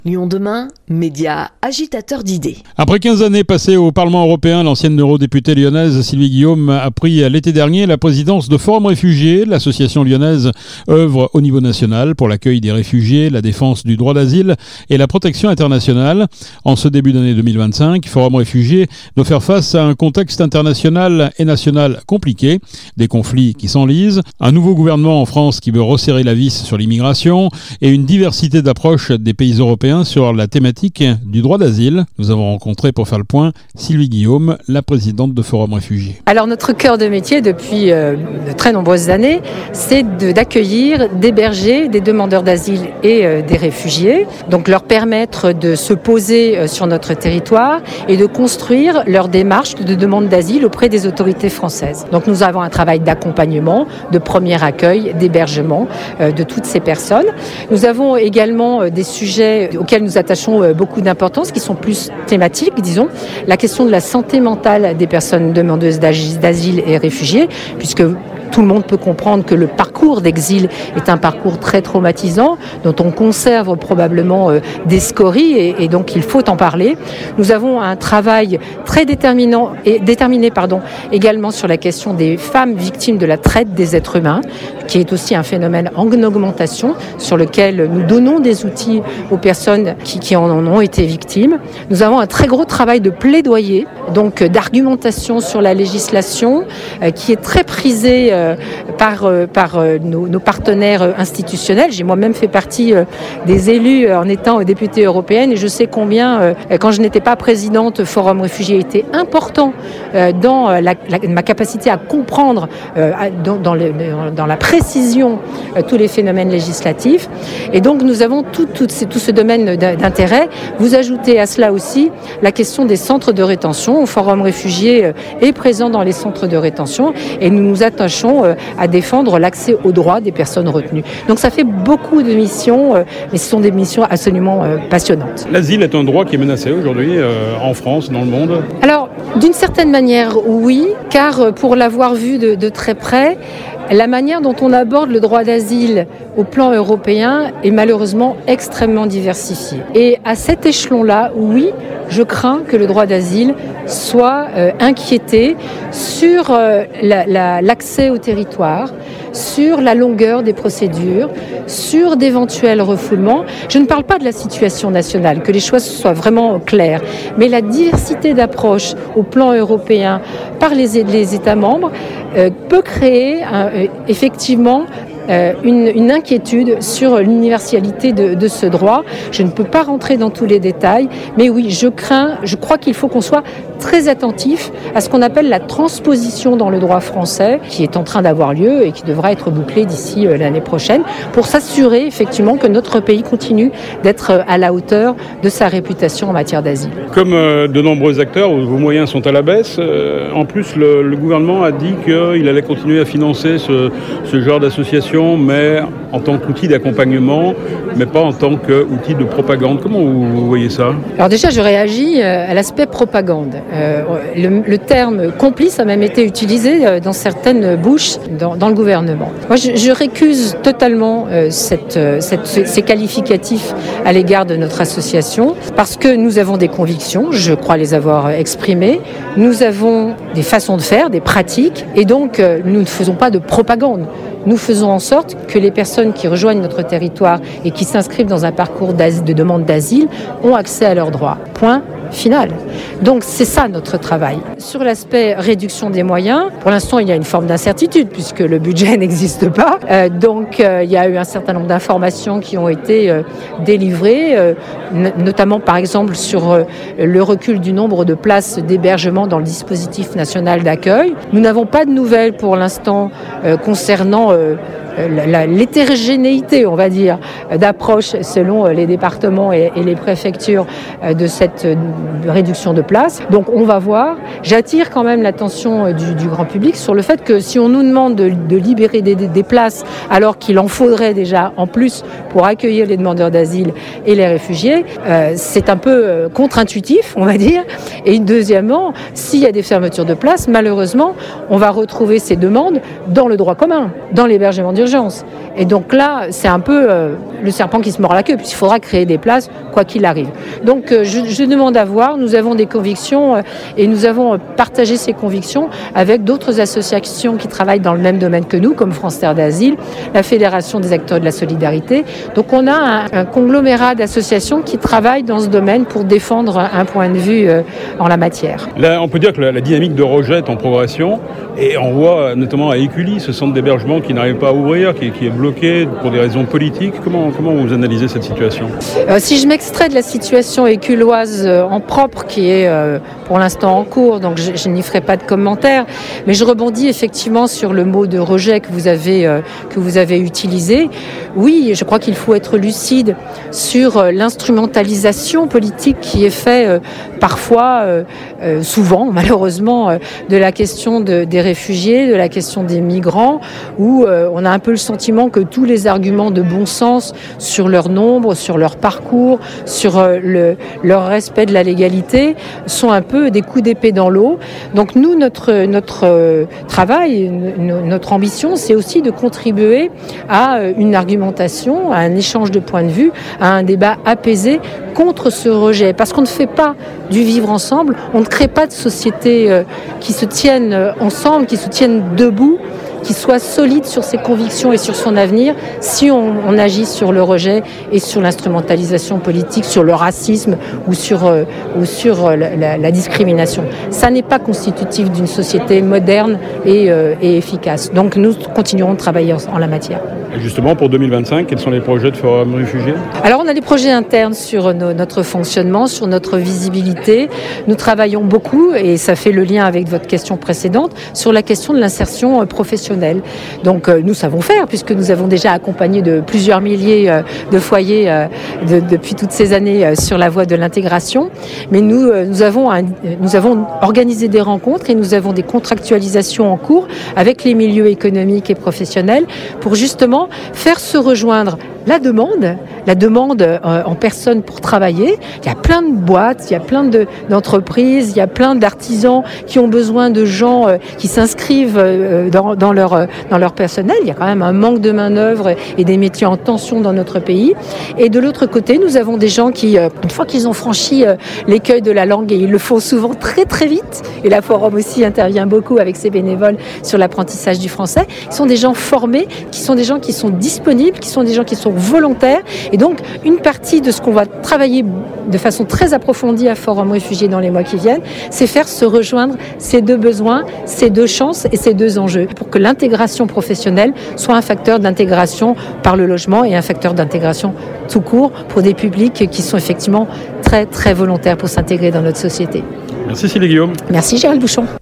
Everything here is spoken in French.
Lyon demain, média agitateur d'idées. Après 15 années passées au Parlement européen, l'ancienne eurodéputée lyonnaise Sylvie Guillaume a pris l'été dernier la présidence de Forum Réfugiés. L'association lyonnaise œuvre au niveau national pour l'accueil des réfugiés, la défense du droit d'asile et la protection internationale. En ce début d'année 2025, Forum Réfugiés doit faire face à un contexte international et national compliqué, des conflits qui s'enlisent, un nouveau gouvernement en France qui veut resserrer la vis sur l'immigration et une diversité d'approches des pays européens sur la thématique du droit d'asile. Nous avons rencontré pour faire le point Sylvie Guillaume, la présidente de Forum Réfugiés. Alors notre cœur de métier depuis de très nombreuses années, c'est d'accueillir, d'héberger des demandeurs d'asile et des réfugiés, donc leur permettre de se poser sur notre territoire et de construire leur démarche de demande d'asile auprès des autorités françaises. Donc nous avons un travail d'accompagnement, de premier accueil, d'hébergement de toutes ces personnes. Nous avons également des sujets auxquels nous attachons beaucoup d'importance, qui sont plus thématiques, disons. La question de la santé mentale des personnes demandeuses d'asile et réfugiés, puisque tout le monde peut comprendre que le parcours d'exil est un parcours très traumatisant, dont on conserve probablement des scories et donc il faut en parler. Nous avons un travail très déterminé également sur la question des femmes victimes de la traite des êtres humains, qui est aussi un phénomène en augmentation, sur lequel nous donnons des outils aux personnes qui en ont été victimes. Nous avons un très gros travail de plaidoyer, donc d'argumentation sur la législation, qui est très prisée par nos partenaires institutionnels. J'ai moi-même fait partie des élus en étant députée européenne et je sais combien, quand je n'étais pas présidente, Forum Réfugiés était important dans ma capacité à comprendre dans la précision tous les phénomènes législatifs. Et donc nous avons tout ce domaine d'intérêt. Vous ajoutez à cela aussi la question des centres de rétention. Forum Réfugiés est présent dans les centres de rétention et nous nous attachons à défendre l'accès aux droits des personnes retenues. Donc ça fait beaucoup de missions, mais ce sont des missions absolument passionnantes. L'asile est un droit qui est menacé aujourd'hui en France, dans le monde. Alors, d'une certaine manière, oui, car pour l'avoir vu de très près, la manière dont on aborde le droit d'asile au plan européen est malheureusement extrêmement diversifiée. Et à cet échelon-là, oui, je crains que le droit d'asile soit inquiété sur l'accès au territoire, sur la longueur des procédures, sur d'éventuels refoulements. Je ne parle pas de la situation nationale, que les choses soient vraiment claires, mais la diversité d'approches au plan européen par les États membres peut créer effectivement une inquiétude sur l'universalité de ce droit. Je ne peux pas rentrer dans tous les détails, mais oui, je crois qu'il faut qu'on soit très attentif à ce qu'on appelle la transposition dans le droit français, qui est en train d'avoir lieu et qui devra être bouclée d'ici l'année prochaine, pour s'assurer effectivement que notre pays continue d'être à la hauteur de sa réputation en matière d'asile. Comme de nombreux acteurs, vos moyens sont à la baisse. En plus, le gouvernement a dit qu'il allait continuer à financer ce genre d'association, mais en tant qu'outil d'accompagnement, mais pas en tant qu'outil de propagande. Comment vous voyez ça ? Alors déjà, je réagis à l'aspect propagande. Le terme complice a même été utilisé dans certaines bouches dans le gouvernement. Moi, je récuse totalement ces qualificatifs à l'égard de notre association, parce que nous avons des convictions, je crois les avoir exprimées, nous avons des façons de faire, des pratiques, et donc nous ne faisons pas de propagande. Nous faisons en sorte que les personnes qui rejoignent notre territoire et qui s'inscrivent dans un parcours de demande d'asile ont accès à leurs droits. Point final. Donc c'est ça notre travail. Sur l'aspect réduction des moyens, pour l'instant il y a une forme d'incertitude puisque le budget n'existe pas. Donc il y a eu un certain nombre d'informations qui ont été délivrées, notamment par exemple sur le recul du nombre de places d'hébergement dans le dispositif national d'accueil. Nous n'avons pas de nouvelles pour l'instant concernant l'hétérogénéité, on va dire, d'approche selon les départements et les préfectures de cette réduction de places. Donc on va voir. J'attire quand même l'attention du grand public sur le fait que si on nous demande de libérer des places alors qu'il en faudrait déjà en plus pour accueillir les demandeurs d'asile et les réfugiés, c'est un peu contre-intuitif, on va dire. Et deuxièmement, s'il y a des fermetures de places, malheureusement, on va retrouver ces demandes dans le droit commun, dans l'hébergement d'urgence. d'urgence. Et donc là, c'est un peu le serpent qui se mord la queue, puisqu'il faudra créer des places, quoi qu'il arrive. Donc je demande à voir, nous avons des convictions et nous avons partagé ces convictions avec d'autres associations qui travaillent dans le même domaine que nous, comme France Terre d'Asile, la Fédération des acteurs de la solidarité. Donc on a un conglomérat d'associations qui travaillent dans ce domaine pour défendre un point de vue en la matière. Là, on peut dire que la dynamique de rejet est en progression et on voit notamment à Écully ce centre d'hébergement qui n'arrive pas à ouvrir, qui est bloqué pour des raisons politiques. Comment vous analysez cette situation ? Si je m'extrais de la situation éculloise en propre, qui est pour l'instant en cours, donc je n'y ferai pas de commentaires, mais je rebondis effectivement sur le mot de rejet que vous avez utilisé. Oui, je crois qu'il faut être lucide sur l'instrumentalisation politique qui est faite parfois, souvent malheureusement, de la question des réfugiés, de la question des migrants, où on a un peu le sentiment que tous les arguments de bon sens sur leur nombre, sur leur parcours, sur leur respect de la légalité sont un peu des coups d'épée dans l'eau. Donc nous, notre travail, notre ambition, c'est aussi de contribuer à une argumentation, à un échange de points de vue, à un débat apaisé contre ce rejet. Parce qu'on ne fait pas du vivre ensemble, on ne crée pas de société qui se tienne ensemble, qui se tienne debout, qui soit solide sur ses convictions et sur son avenir, si on agit sur le rejet et sur l'instrumentalisation politique, sur le racisme ou sur la discrimination. Ça n'est pas constitutif d'une société moderne et efficace. Donc nous continuerons de travailler en la matière. Et justement, pour 2025, quels sont les projets de Forum Réfugiés ? Alors on a des projets internes sur notre fonctionnement, sur notre visibilité. Nous travaillons beaucoup, et ça fait le lien avec votre question précédente, sur la question de l'insertion professionnelle. Donc nous savons faire, puisque nous avons déjà accompagné de plusieurs milliers de foyers depuis toutes ces années sur la voie de l'intégration. Mais nous avons organisé des rencontres et nous avons des contractualisations en cours avec les milieux économiques et professionnels pour justement faire se rejoindre la demande en personne pour travailler. Il y a plein de boîtes, il y a plein d'entreprises, il y a plein d'artisans qui ont besoin de gens qui s'inscrivent dans leur personnel. Il y a quand même un manque de main-d'œuvre et des métiers en tension dans notre pays. Et de l'autre côté, nous avons des gens qui, une fois qu'ils ont franchi l'écueil de la langue, et ils le font souvent très très vite, et la Forum aussi intervient beaucoup avec ses bénévoles sur l'apprentissage du français, qui sont des gens formés, qui sont des gens qui sont disponibles, qui sont des gens qui sont volontaires. Et donc, une partie de ce qu'on va travailler de façon très approfondie à Forum Réfugiés dans les mois qui viennent, c'est faire se rejoindre ces deux besoins, ces deux chances et ces deux enjeux pour que l'intégration professionnelle soit un facteur d'intégration par le logement et un facteur d'intégration tout court pour des publics qui sont effectivement très très volontaires pour s'intégrer dans notre société. Merci Sylvie Guillaume. Merci Gérald Bouchon.